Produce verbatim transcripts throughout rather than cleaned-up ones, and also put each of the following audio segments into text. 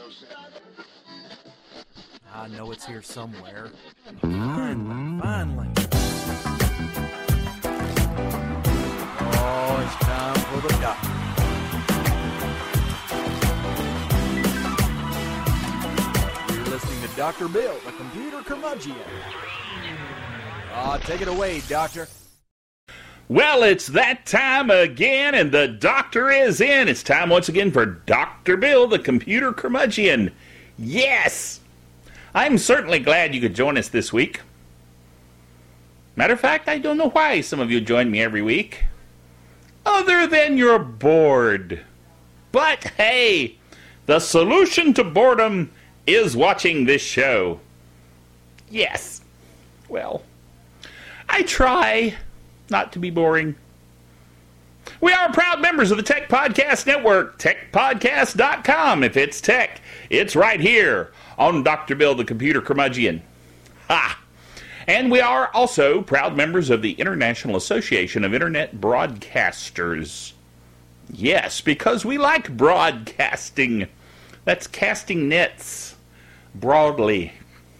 I know it's here somewhere. Finally, finally. Oh, it's time for the doctor. You're listening to Doctor Bill, the computer curmudgeon. Ah, take it away, Doctor. Well, it's that time again, and the doctor is in. It's time once again for Doctor Bill, the computer curmudgeon. Yes! I'm certainly glad you could join us this week. Matter of fact, I don't know why some of you join me every week. Other than you're bored. But hey, the solution to boredom is watching this show. Yes. Well, I try not to be boring. We are proud members of the Tech Podcast Network, tech podcast dot com. If it's tech, it's right here on Doctor Bill, the computer curmudgeon. Ha! And we are also proud members of the International Association of Internet Broadcasters. Yes, because we like broadcasting. That's casting nets broadly.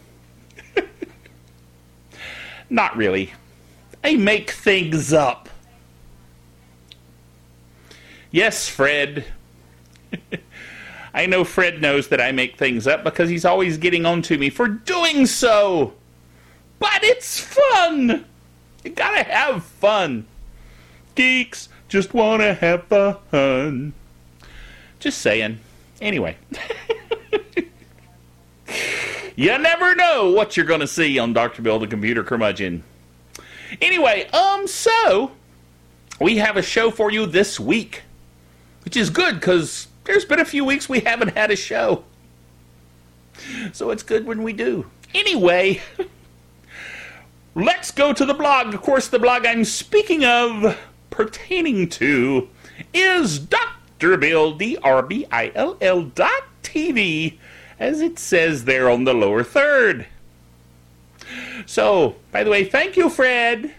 Not really. I make things up. Yes, Fred. I know Fred knows that I make things up because he's always getting on to me for doing so. But it's fun. You gotta have fun. Geeks just wanna have fun. Just saying. Anyway. You never know what you're gonna see on Doctor Bill, the computer curmudgeon. Anyway, um, so we have a show for you this week, which is good because there's been a few weeks we haven't had a show. So it's good when we do. Anyway, let's go to the blog. Of course, the blog I'm speaking of, pertaining to, is Doctor Bill, D R B I L L dot T V, as it says there on the lower third. So, by the way, thank you, Fred.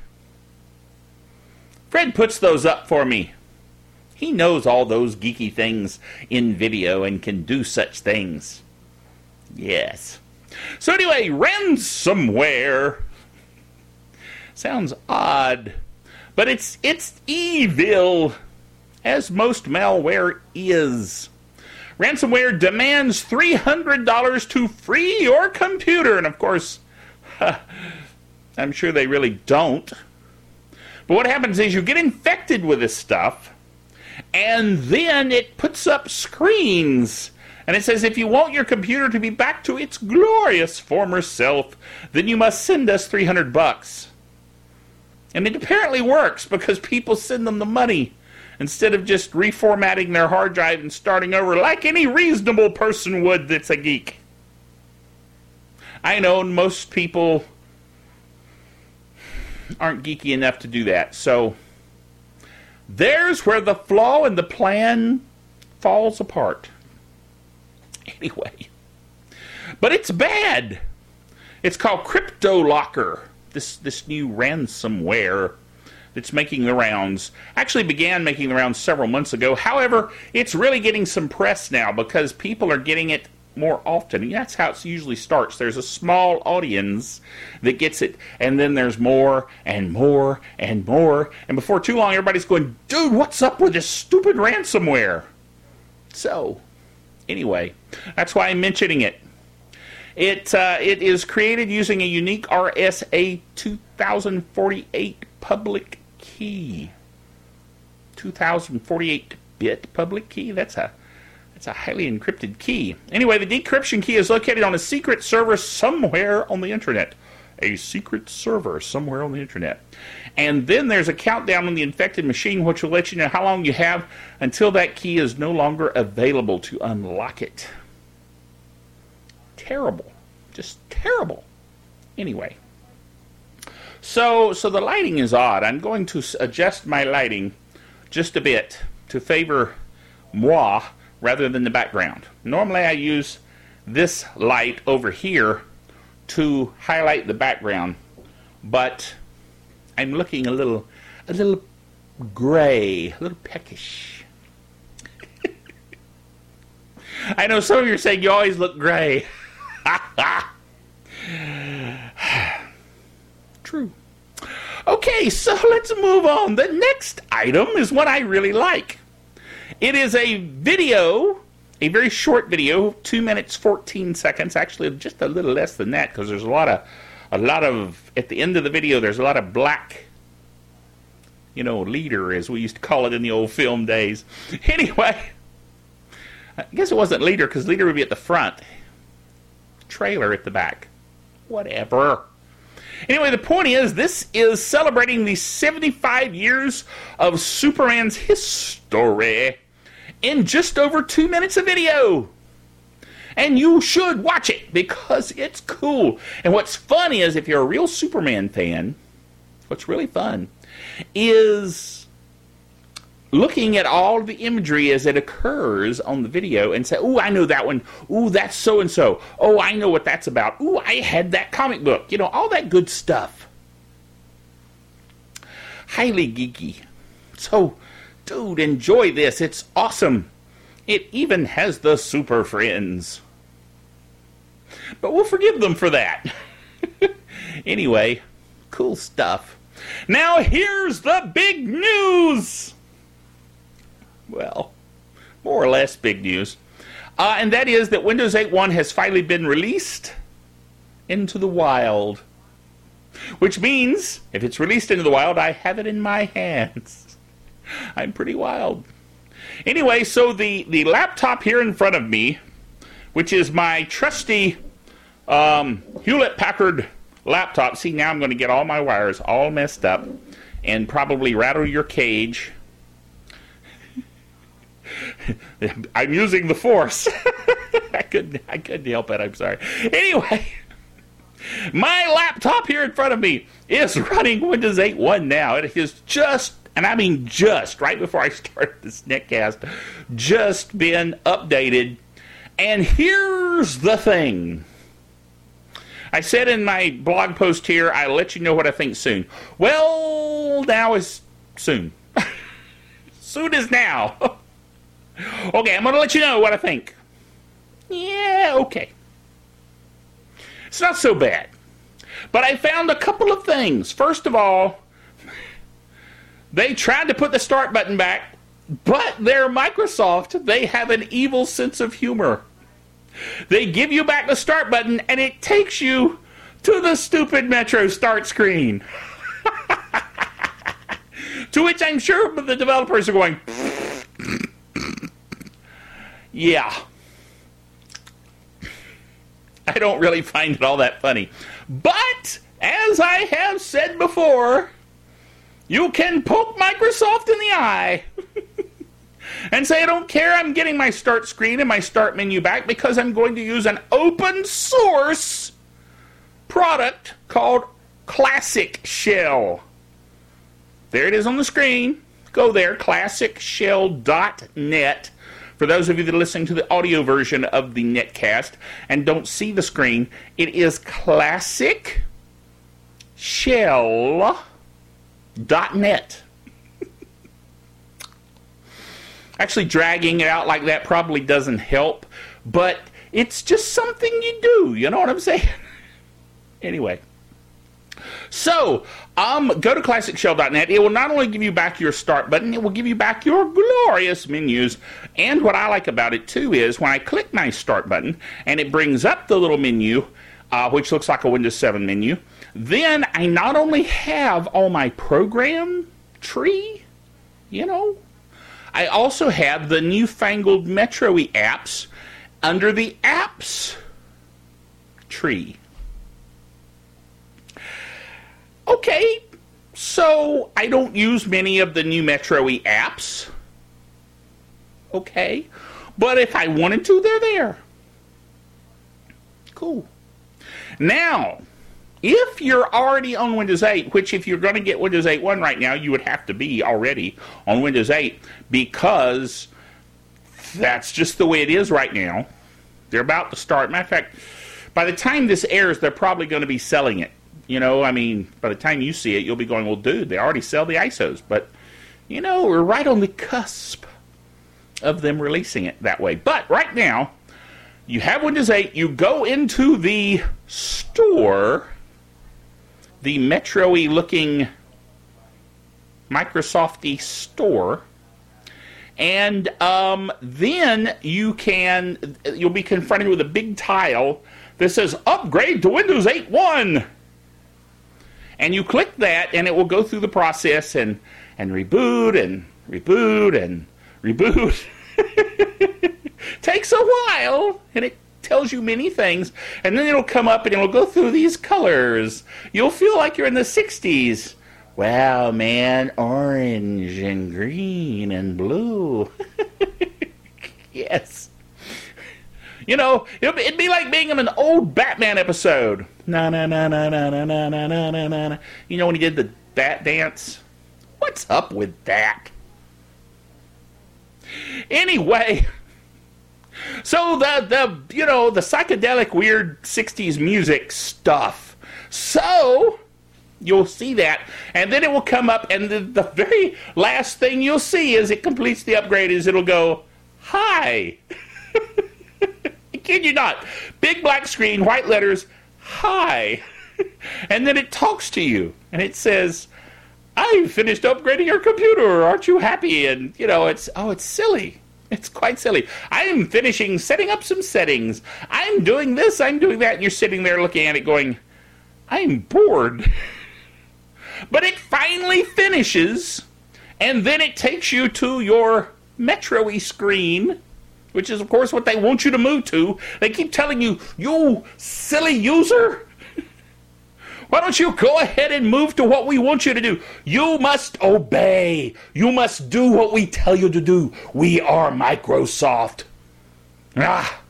Fred puts those up for me. He knows all those geeky things in video and can do such things. Yes. So anyway, ransomware. Sounds odd, but it's it's evil, as most malware is. Ransomware demands three hundred dollars to free your computer, and of course, I'm sure they really don't. But what happens is you get infected with this stuff, and then it puts up screens. And it says, if you want your computer to be back to its glorious former self, then you must send us three hundred bucks. And it apparently works because people send them the money instead of just reformatting their hard drive and starting over like any reasonable person would that's a geek. I know most people aren't geeky enough to do that. So there's where the flaw in the plan falls apart. Anyway. But it's bad. It's called CryptoLocker. This this new ransomware that's making the rounds. Actually began making the rounds several months ago. However, it's really getting some press now because people are getting it more often. And that's how it usually starts. There's a small audience that gets it, and then there's more and more and more, and before too long everybody's going, dude, what's up with this stupid ransomware? So anyway, that's why I'm mentioning it. It uh, it is created using a unique R S A two thousand forty-eight public key. two thousand forty-eight bit public key? That's a It's a highly encrypted key. Anyway, the decryption key is located on a secret server somewhere on the internet. A secret server somewhere on the internet. And then there's a countdown on the infected machine which will let you know how long you have until that key is no longer available to unlock it. Terrible. Just terrible. Anyway. So, so the lighting is odd. I'm going to adjust my lighting just a bit to favor moi rather than the background. Normally I use this light over here to highlight the background, but I'm looking a little a little gray, a little peckish. I know some of you are saying you always look gray. True. Okay, so let's move on. The next item is one I really like. It is a video, a very short video, two minutes, fourteen seconds. Actually, just a little less than that, because there's a lot of, a lot of, at the end of the video, there's a lot of black, you know, leader, as we used to call it in the old film days. Anyway, I guess it wasn't leader, because leader would be at the front. Trailer at the back. Whatever. Anyway, the point is, this is celebrating the seventy-five years of Superman's history in just over two minutes of video. And you should watch it, because it's cool. And what's fun is, if you're a real Superman fan, what's really fun is looking at all the imagery as it occurs on the video and say, "Ooh, I know that one. Ooh, that's so-and-so. Oh, I know what that's about. Ooh, I had that comic book." You know, all that good stuff. Highly geeky. So, dude, enjoy this. It's awesome. It even has the Super Friends. But we'll forgive them for that. Anyway, cool stuff. Now, here's the big news. Well, more or less big news. Uh, and that is that Windows eight point one has finally been released into the wild. Which means, if it's released into the wild, I have it in my hands. I'm pretty wild. Anyway, so the, the laptop here in front of me, which is my trusty um, Hewlett-Packard laptop. See, now I'm going to get all my wires all messed up and probably rattle your cage. I'm using the force. I couldn't I couldn't help it, I'm sorry. Anyway, my laptop here in front of me is running Windows eight point one now. It has just, and I mean just, right before I started this netcast, just been updated. And here's the thing. I said in my blog post here, I'll let you know what I think soon. Well, now is soon. Soon is now. Okay, I'm going to let you know what I think. Yeah, okay. It's not so bad. But I found a couple of things. First of all, they tried to put the start button back, but they're Microsoft. They have an evil sense of humor. They give you back the start button, and it takes you to the stupid Metro start screen. To which I'm sure the developers are going, yeah. I don't really find it all that funny. But, as I have said before, you can poke Microsoft in the eye and say, I don't care, I'm getting my start screen and my start menu back because I'm going to use an open source product called Classic Shell. There it is on the screen. Go there, classic shell dot net. For those of you that are listening to the audio version of the netcast and don't see the screen, it is classic shell dot net. Actually, dragging it out like that probably doesn't help, but it's just something you do, you know what I'm saying? Anyway. So, um, go to classic shell dot net. It will not only give you back your start button, it will give you back your glorious menus. And what I like about it, too, is when I click my start button, and it brings up the little menu, uh, which looks like a Windows seven menu, then I not only have all my program tree, you know, I also have the newfangled Metro-y apps under the apps tree. Okay, so I don't use many of the new Metro-y apps. Okay, but if I wanted to, they're there. Cool. Now, if you're already on Windows eight, which if you're going to get Windows eight point one right now, you would have to be already on Windows eight because that's just the way it is right now. They're about to start. Matter of fact, by the time this airs, they're probably going to be selling it. You know, I mean, by the time you see it, you'll be going, well, dude, they already sell the I S Os. But, you know, we're right on the cusp of them releasing it that way. But right now, You have Windows eight, you go into the store, the Metro-y looking Microsoft-y store, and um, then you can, you'll be confronted with a big tile that says, upgrade to Windows eight point one. And you click that, and it will go through the process and, and reboot and reboot and reboot. Takes a while, and it tells you many things, and then it'll come up and it'll go through these colors. You'll feel like you're in the sixties. Wow, man, orange and green and blue. Yes. You know, it'd be like being in an old Batman episode. Na na na na na na na na na na na. You know when he did the bat dance? What's up with that? Anyway, so the the you know the psychedelic weird sixties music stuff. So you'll see that, and then it will come up, and the, the very last thing you'll see as it completes the upgrade is it'll go, hi. I kid you not. Big black screen, white letters, hi. And then it talks to you, and it says, I've finished upgrading your computer. Aren't you happy? And, you know, it's, oh, it's silly. It's quite silly. I'm finishing setting up some settings. I'm doing this, I'm doing that. And you're sitting there looking at it going, I'm bored. But it finally finishes, and then it takes you to your Metro-y screen, which is, of course, what they want you to move to. They keep telling you, you silly user, why don't you go ahead and move to what we want you to do? You must obey. You must do what we tell you to do. We are Microsoft. Ah.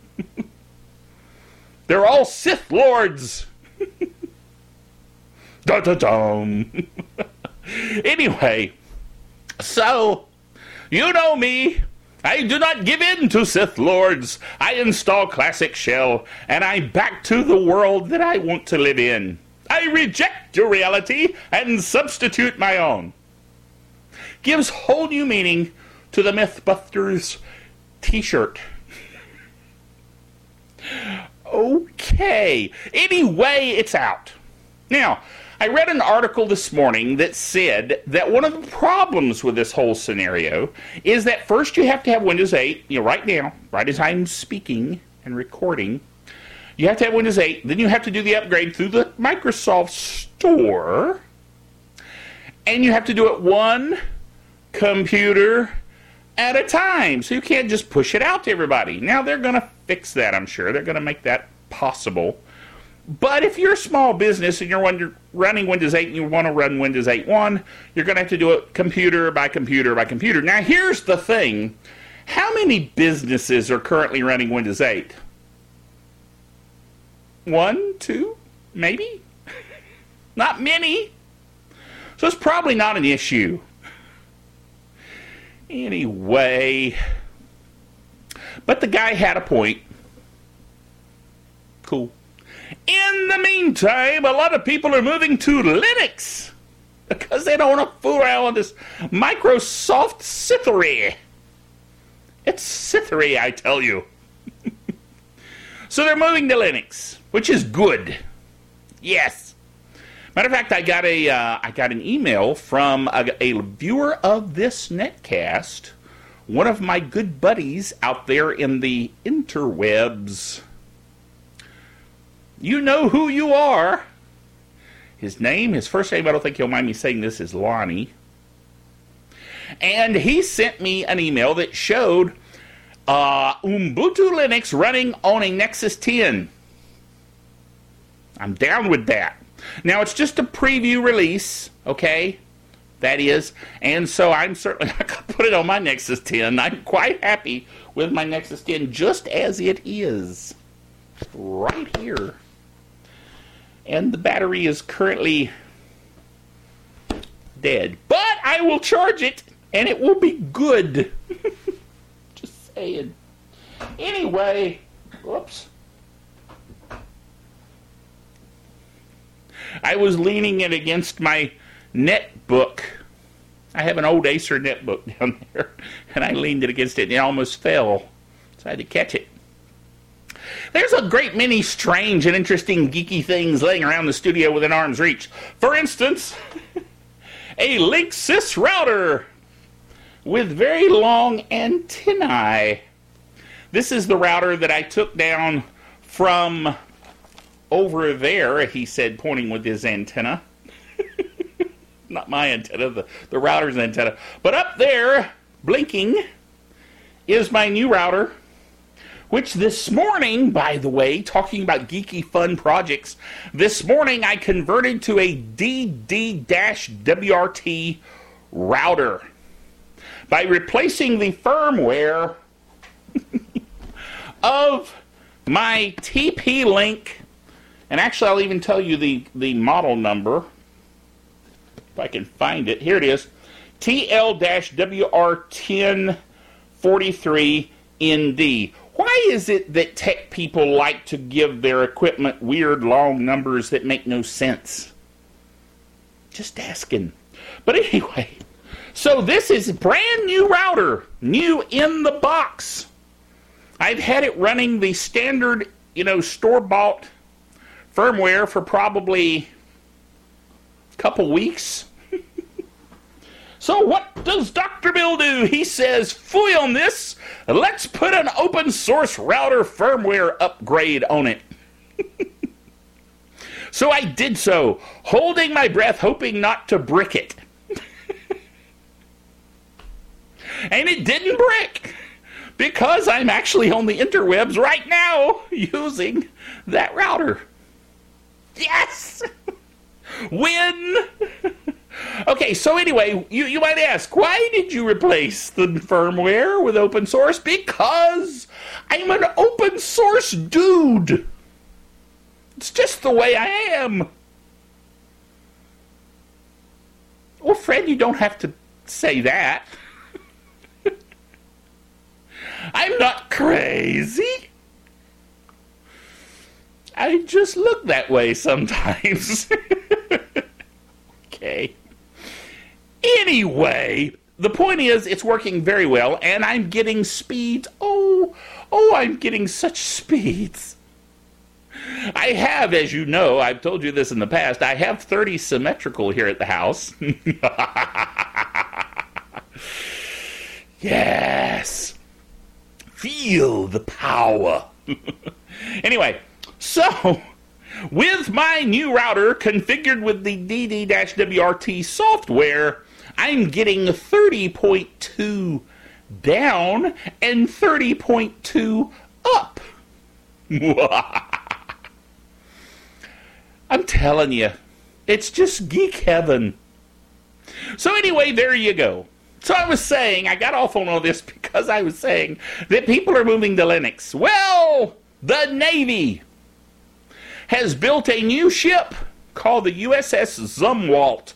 They're all Sith Lords. Dun-dun-dun. Anyway, so, you know me. I do not give in to Sith Lords. I install Classic Shell, and I'm back to the world that I want to live in. I reject your reality and substitute my own. Gives whole new meaning to the Mythbusters t-shirt. Okay. Anyway, it's out. Now, I read an article this morning that said that one of the problems with this whole scenario is that first you have to have Windows eight, you know, right now, right as I'm speaking and recording, you have to have Windows eight, then you have to do the upgrade through the Microsoft Store, and you have to do it one computer at a time, so you can't just push it out to everybody. Now, they're going to fix that, I'm sure. They're going to make that possible. But if you're a small business and you're running Windows eight and you want to run Windows eight point one, you're going to have to do it computer by computer by computer. Now, here's the thing. How many businesses are currently running Windows eight? One, two, maybe? Not many. So it's probably not an issue. Anyway. But the guy had a point. Cool. In the meantime, a lot of people are moving to Linux because they don't want to fool around with this Microsoft Scythery. It's Scythery, I tell you. So they're moving to Linux, which is good. Yes. Matter of fact, I got a uh, I got an email from a, a viewer of this netcast, one of my good buddies out there in the interwebs. You know who you are. His name, his first name, I don't think he'll mind me saying this, is Lonnie. And he sent me an email that showed uh, Ubuntu Linux running on a Nexus ten. I'm down with that. Now, it's just a preview release, okay? That is. And so I'm certainly not going to put it on my Nexus ten. I'm quite happy with my Nexus ten just as it is. Right here. And the battery is currently dead. But I will charge it, and it will be good. Just saying. Anyway, whoops. I was leaning it against my netbook. I have an old Acer netbook down there, and I leaned it against it, and it almost fell. So I had to catch it. There's a great many strange and interesting geeky things laying around the studio within arm's reach. For instance, a Linksys router with very long antennae. This is the router that I took down from over there, he said, pointing with his antenna. Not my antenna, the, the router's antenna. But up there, blinking, is my new router, which this morning, by the way, talking about geeky fun projects, this morning I converted to a D D W R T router by replacing the firmware of my T P-Link, and actually I'll even tell you the, the model number, if I can find it. Here it is, T L W R ten forty-three N D. Why is it that tech people like to give their equipment weird long numbers that make no sense? Just asking. But anyway, so this is a brand new router, new in the box. I've had it running the standard, you know, store-bought firmware for probably a couple weeks. So what does Doctor Bill do? He says, "Fooey on this, let's put an open source router firmware upgrade on it." So I did so, holding my breath, hoping not to brick it. And it didn't brick, because I'm actually on the interwebs right now using that router. Yes! Win! Okay, so anyway, you, you might ask, why did you replace the firmware with open source? Because I'm an open source dude. It's just the way I am. Well, Fred, you don't have to say that. I'm not crazy. I just look that way sometimes. Okay. Anyway, the point is, it's working very well, and I'm getting speeds. Oh, oh, I'm getting such speeds. I have, as you know, I've told you this in the past, I have thirty symmetrical here at the house. Yes. Feel the power. Anyway, so with my new router configured with the D D W R T software, I'm getting thirty point two down and thirty point two up. I'm telling you, it's just geek heaven. So anyway, there you go. So I was saying, I got off on all this because I was saying that people are moving to Linux. Well, the Navy has built a new ship called the U S S Zumwalt.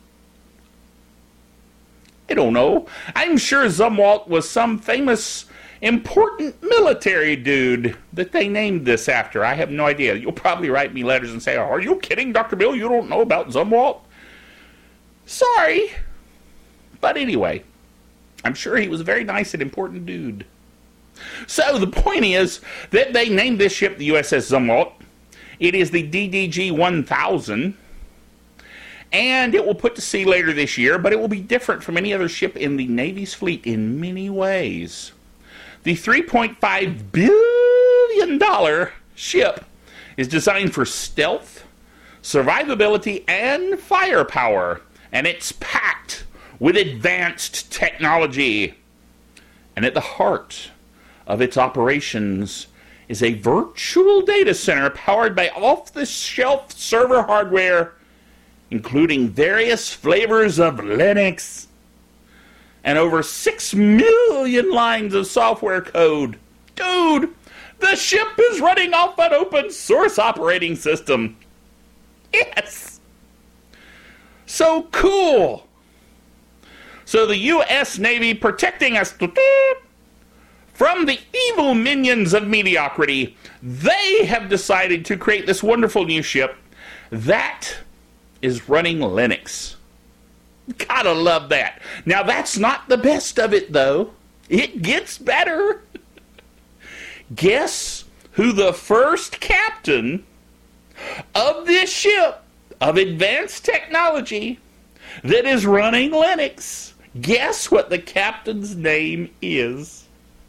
I don't know. I'm sure Zumwalt was some famous, important military dude that they named this after. I have no idea. You'll probably write me letters and say, "Are you kidding, Doctor Bill? You don't know about Zumwalt?" Sorry. But anyway, I'm sure he was a very nice and important dude. So the point is that they named this ship the U S S Zumwalt. It is the D D G one thousand. And it will put to sea later this year, but it will be different from any other ship in the Navy's fleet in many ways. The three point five billion dollars ship is designed for stealth, survivability, and firepower, and it's packed with advanced technology. And at the heart of its operations is a virtual data center powered by off-the-shelf server hardware, including various flavors of Linux, and over six million lines of software code. Dude, the ship is running off an open source operating system. Yes! So cool! So the U S Navy protecting us from the evil minions of mediocrity, they have decided to create this wonderful new ship that is running Linux. Gotta love that. Now that's not the best of it though. It gets better. Guess who the first captain of this ship of advanced technology that is running Linux. Guess what the captain's name is?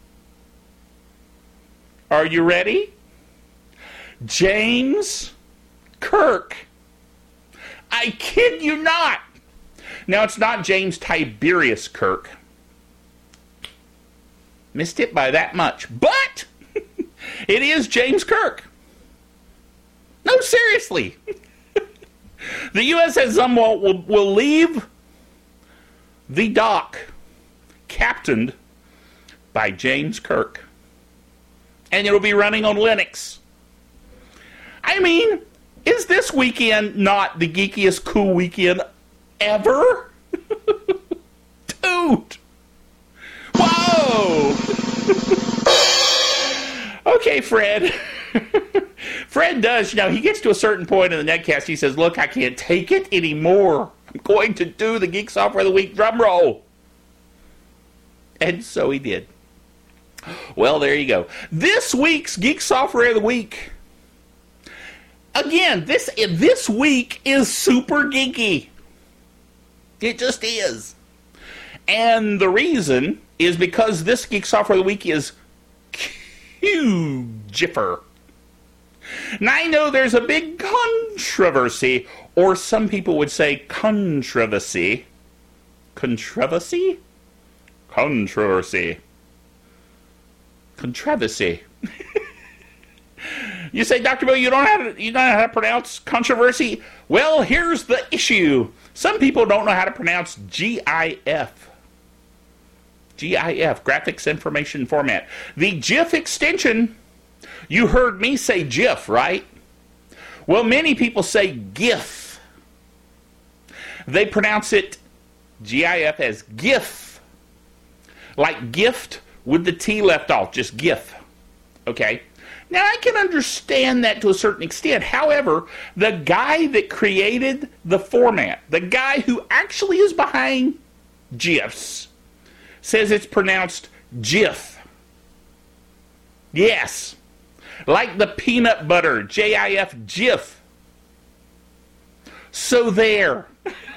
Are you ready? James Kirk. I kid you not. Now, it's not James Tiberius Kirk. Missed it by that much. But it is James Kirk. No, seriously. The U S S Zumwalt will, will leave the dock captained by James Kirk. And it'll be running on Linux. I mean, is this weekend not the geekiest cool weekend ever? Dude! Whoa! Okay, Fred. Fred does, you know, he gets to a certain point in the netcast, he says, look, I can't take it anymore. I'm going to do the Geek Software of the Week drum roll. And so he did. Well, there you go. This week's Geek Software of the Week. Again, this, this week is super geeky. It just is. And the reason is because this Geek Software of the Week is huge-ifer. Now, I know there's a big controversy, or some people would say controversy. Controversy? Controversy. Controversy. You say, Doctor Bill, you don't know how to, you don't know how to pronounce controversy? Well, here's the issue. Some people don't know how to pronounce GIF. GIF, Graphics Information Format. The GIF extension, you heard me say GIF, right? Well, many people say GIF. They pronounce it GIF as GIF. Like gift with the T left off, just GIF. Okay? Now, I can understand that to a certain extent. However, the guy that created the format, the guy who actually is behind GIFs, says it's pronounced GIF. Yes. Like the peanut butter, J I F, GIF. So there.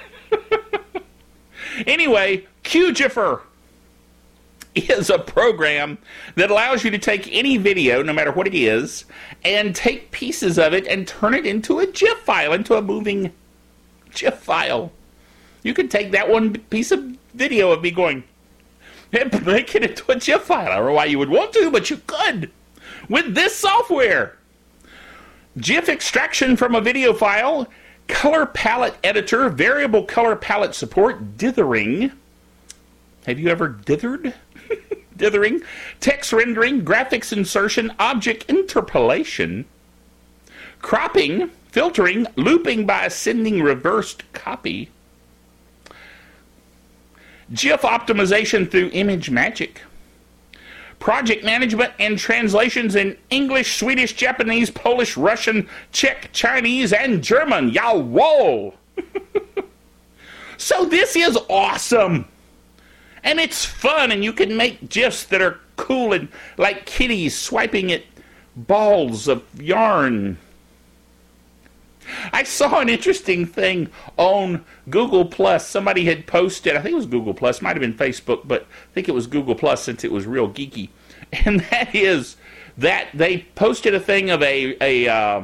Anyway, QGIFer is a program that allows you to take any video, no matter what it is, and take pieces of it and turn it into a GIF file, into a moving GIF file. You could take that one piece of video of me going, and make it into a GIF file. I don't know why you would want to, but you could with this software. GIF extraction from a video file, color palette editor, variable color palette support, dithering. Have you ever dithered? Dithering, text rendering, graphics insertion, object interpolation, cropping, filtering, looping by ascending reversed copy, GIF optimization through ImageMagick, project management and translations in English, Swedish, Japanese, Polish, Russian, Czech, Chinese, and German. Jawohl! So this is awesome! And it's fun, and you can make GIFs that are cool and like kitties swiping at balls of yarn. I saw an interesting thing on Google Plus. Somebody had posted, I think it was Google Plus, might have been Facebook, but I think it was Google Plus since it was real geeky. And that is that they posted a thing of a, a uh,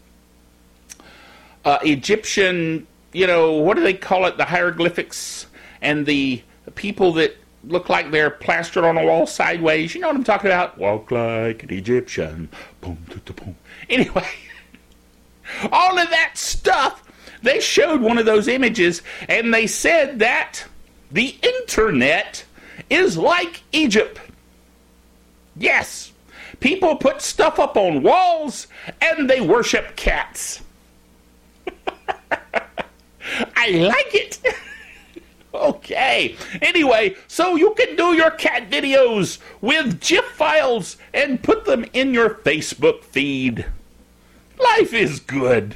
uh, Egyptian, you know, what do they call it, the hieroglyphics, and the people that look like they're plastered on a wall sideways. You know what I'm talking about? Walk like an Egyptian. Boom, boom, boom. Anyway, all of that stuff, they showed one of those images, and they said that the internet is like Egypt. Yes, people put stuff up on walls, and they worship cats. I like it. Okay. Anyway, so you can do your cat videos with GIF files and put them in your Facebook feed. Life is good.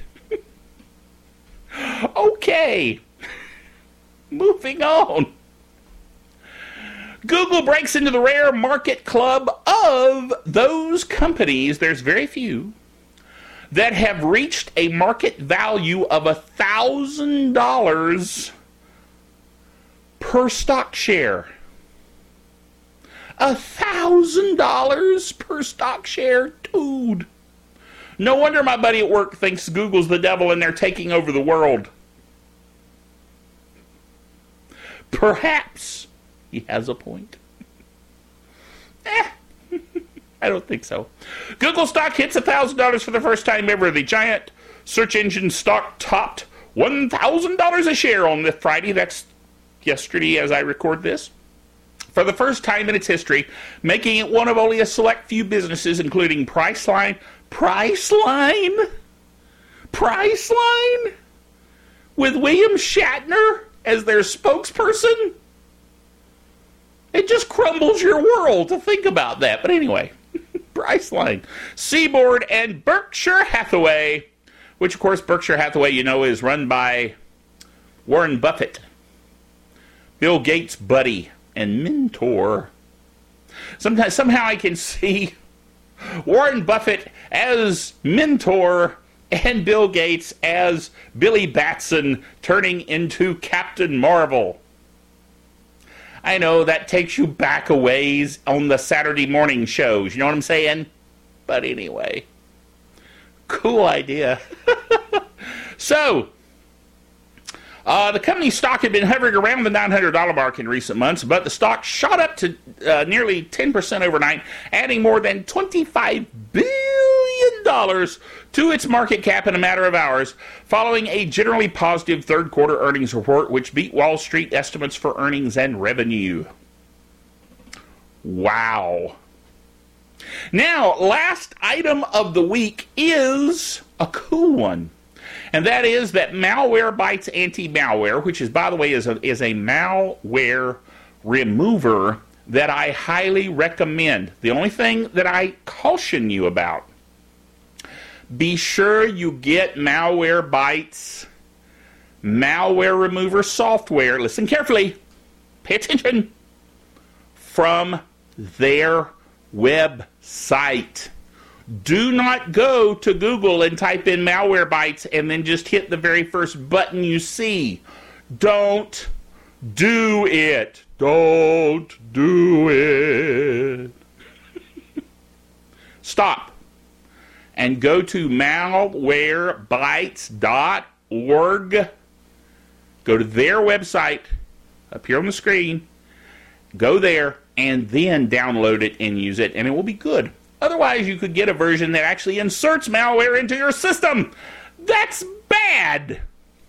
Okay. Moving on. Google breaks into the rare market club of those companies, there's very few, that have reached a market value of one thousand dollars per stock share. one thousand dollars per stock share? Dude. No wonder my buddy at work thinks Google's the devil and they're taking over the world. Perhaps he has a point. Eh, I don't think so. Google stock hits one thousand dollars for the first time ever. The giant search engine stock topped one thousand dollars a share on this Friday. That's yesterday as I record this. For the first time in its history, making it one of only a select few businesses, including Priceline. Priceline? Priceline? With William Shatner as their spokesperson? It just crumbles your world to think about that. But anyway, Priceline. Seaboard and Berkshire Hathaway, which of course Berkshire Hathaway, you know, is run by Warren Buffett, Bill Gates' buddy and mentor. Sometimes, somehow I can see Warren Buffett as mentor and Bill Gates as Billy Batson turning into Captain Marvel. I know that takes you back a ways on the Saturday morning shows, you know what I'm saying? But anyway, cool idea. So, Uh, the company's stock had been hovering around the nine hundred dollars mark in recent months, but the stock shot up to uh, nearly ten percent overnight, adding more than twenty-five billion dollars to its market cap in a matter of hours, following a generally positive third quarter earnings report, which beat Wall Street estimates for earnings and revenue. Wow. Now, last item of the week is a cool one. And that is that Malwarebytes Anti-Malware, which is, by the way, is a, is a malware remover that I highly recommend. The only thing that I caution you about, be sure you get Malwarebytes malware remover software. Listen carefully. Pay attention. From their website. Do not go to Google and type in Malwarebytes and then just hit the very first button you see. Don't do it. Don't do it. Stop. And go to malwarebytes dot org. Go to their website, up here on the screen. Go there and then download it and use it, and it will be good. Otherwise, you could get a version that actually inserts malware into your system. That's bad.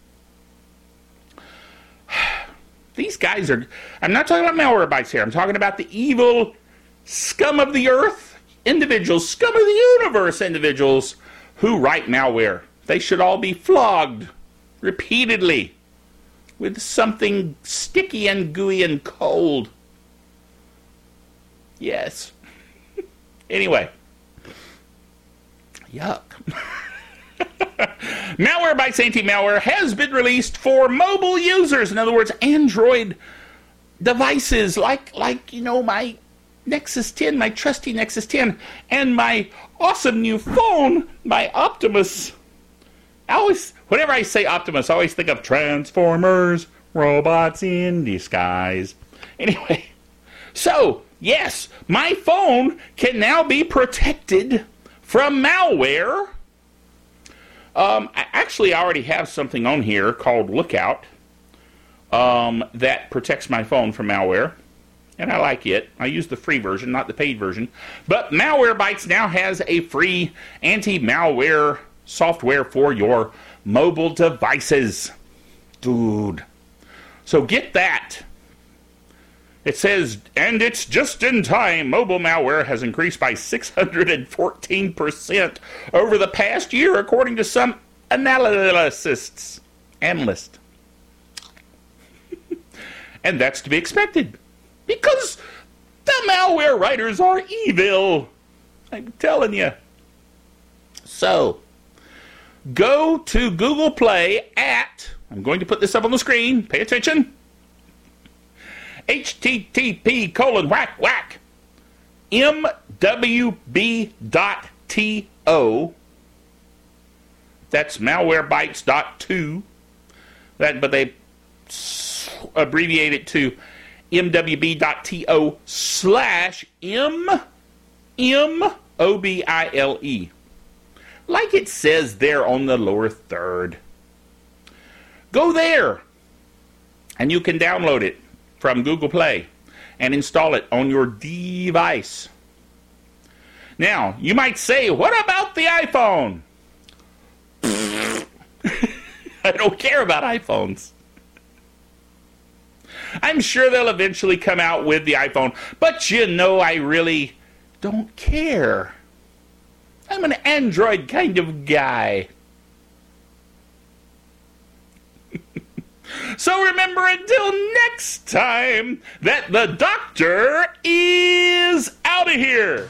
These guys are... I'm not talking about Malwarebytes here. I'm talking about the evil scum of the earth individuals, scum of the universe individuals who write malware. They should all be flogged repeatedly with something sticky and gooey and cold. Yes. Anyway, yuck. Malwarebytes Anti-Malware has been released for mobile users. In other words, Android devices like, like you know, my Nexus ten, my trusty Nexus ten, and my awesome new phone, my Optimus. I always, whenever I say Optimus, I always think of Transformers, robots in disguise. Anyway, so... yes, my phone can now be protected from malware. Um, I actually already have something on here called Lookout um, that protects my phone from malware, and I like it. I use the free version, not the paid version. But Malwarebytes now has a free anti-malware software for your mobile devices. Dude. So get that. It says, and it's just in time. Mobile malware has increased by six hundred fourteen percent over the past year, according to some analysts. Analyst. And that's to be expected. Because the malware writers are evil. I'm telling you. So, go to Google Play at, I'm going to put this up on the screen, pay attention, H T T P colon whack whack M W B dot T O. That's malwarebytes dot two. That, but they abbreviate it to M W B dot T O slash M M O B I L E. Like it says there on the lower third. Go there, and you can download it from Google Play and install it on your device. Now, you might say, what about the iPhone? I don't care about iPhones. I'm sure they'll eventually come out with the iPhone, but you know I really don't care. I'm an Android kind of guy. So remember, until next time, that the doctor is out of here.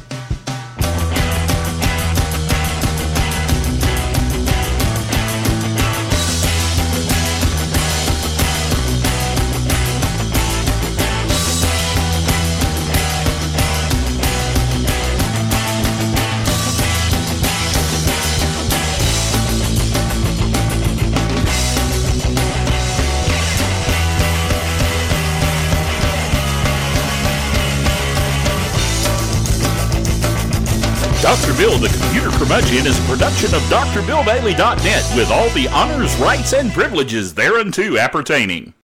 Doctor Bill, the Computer Curmudgeon, is a production of D R Bill Bailey dot net with all the honors, rights, and privileges thereunto appertaining.